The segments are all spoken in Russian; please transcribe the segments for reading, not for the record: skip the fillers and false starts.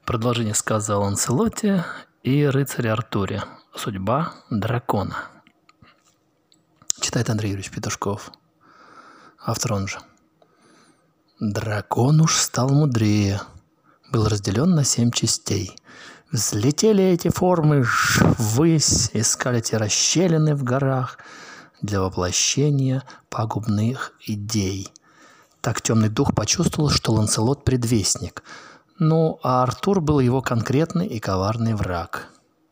Продолжение сказа о Ланселоте и рыцаре Артуре. Судьба дракона. Читает Андрей Юрьевич Петушков. Автор он же. Дракон уж стал мудрее. Был разделен на 7 частей. Взлетели эти формы ввысь, искали те расщелины в горах для воплощения пагубных идей. Так темный дух почувствовал, что Ланселот предвестник. Ну, а Артур был его конкретный и коварный враг.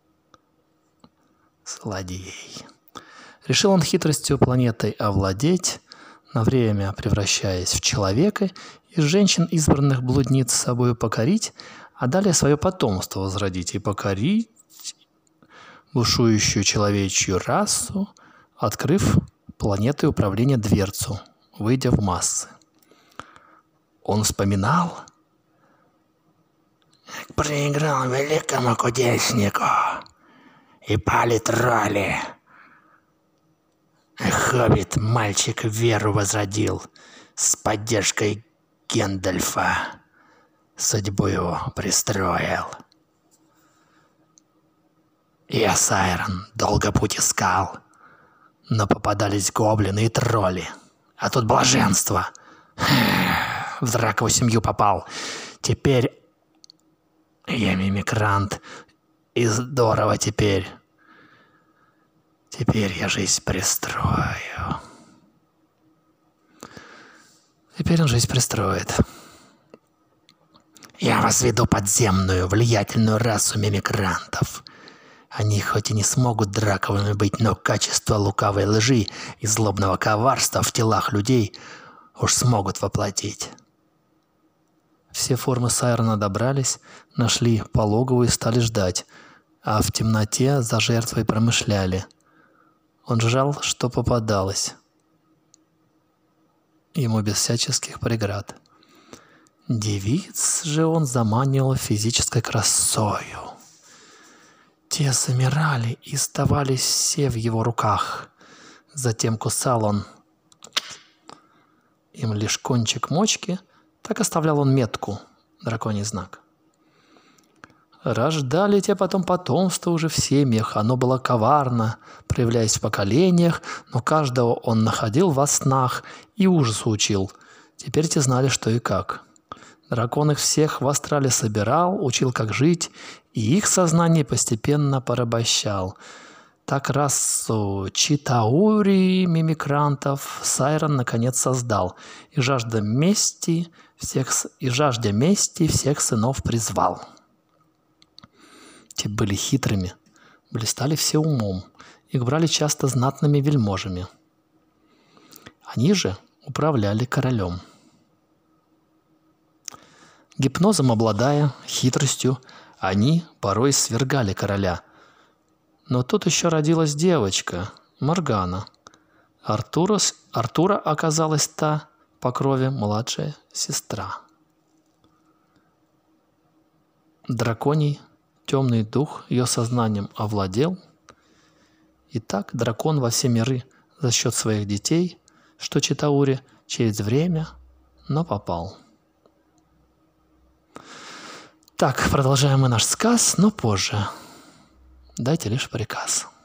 Злодей. Решил он хитростью планетой овладеть, на время превращаясь в человека, из женщин избранных блудниц с собою покорить, а далее свое потомство возродить и покорить бушующую человечью расу, открыв планетой управления дверцу, выйдя в массы. Он вспоминал, как проиграл великому кудеснику, и пали тролли. Хоббит мальчик веру возродил с поддержкой Гэндальфа. Судьбу его пристроил. Я, Сайрон, долго путь искал, но попадались гоблины и тролли. А тут блаженство. В драковую семью попал. Теперь я мимикрант. И здорово теперь. Теперь я жизнь пристрою. Теперь он жизнь пристроит. Я возведу подземную, влиятельную расу мимикрантов. Они хоть и не смогут драковыми быть, но качество лукавой лжи и злобного коварства в телах людей уж смогут воплотить. Все формы Сайрона добрались, нашли пологовую и стали ждать, а в темноте за жертвой промышляли. Он жал, что попадалось ему без всяческих преград. Девиц же он заманивал физической красою. Те замирали и оставались все в его руках. Затем кусал он им лишь кончик мочки, так оставлял он метку, драконий знак. Рождали те потом потомство уже в семьях. Оно было коварно, проявляясь в поколениях, но каждого он находил во снах и ужасу учил. Теперь те знали, что и как. Дракон их всех в астрале собирал, учил, как жить, и их сознание постепенно порабощал. Так расу Читаури мимикрантов Сайрон наконец создал, и жаждя мести всех сынов призвал. Те были хитрыми, блистали все умом, их брали часто знатными вельможами. Они же управляли королем. Гипнозом обладая, хитростью, они порой свергали короля. Но тут еще родилась девочка, Моргана. Артура оказалась та по крови младшая сестра. Драконий темный дух ее сознанием овладел. И так дракон во все миры за счет своих детей, что Читаури, через время, но попал. Так, продолжаем мы наш сказ, но позже. Дайте лишь приказ.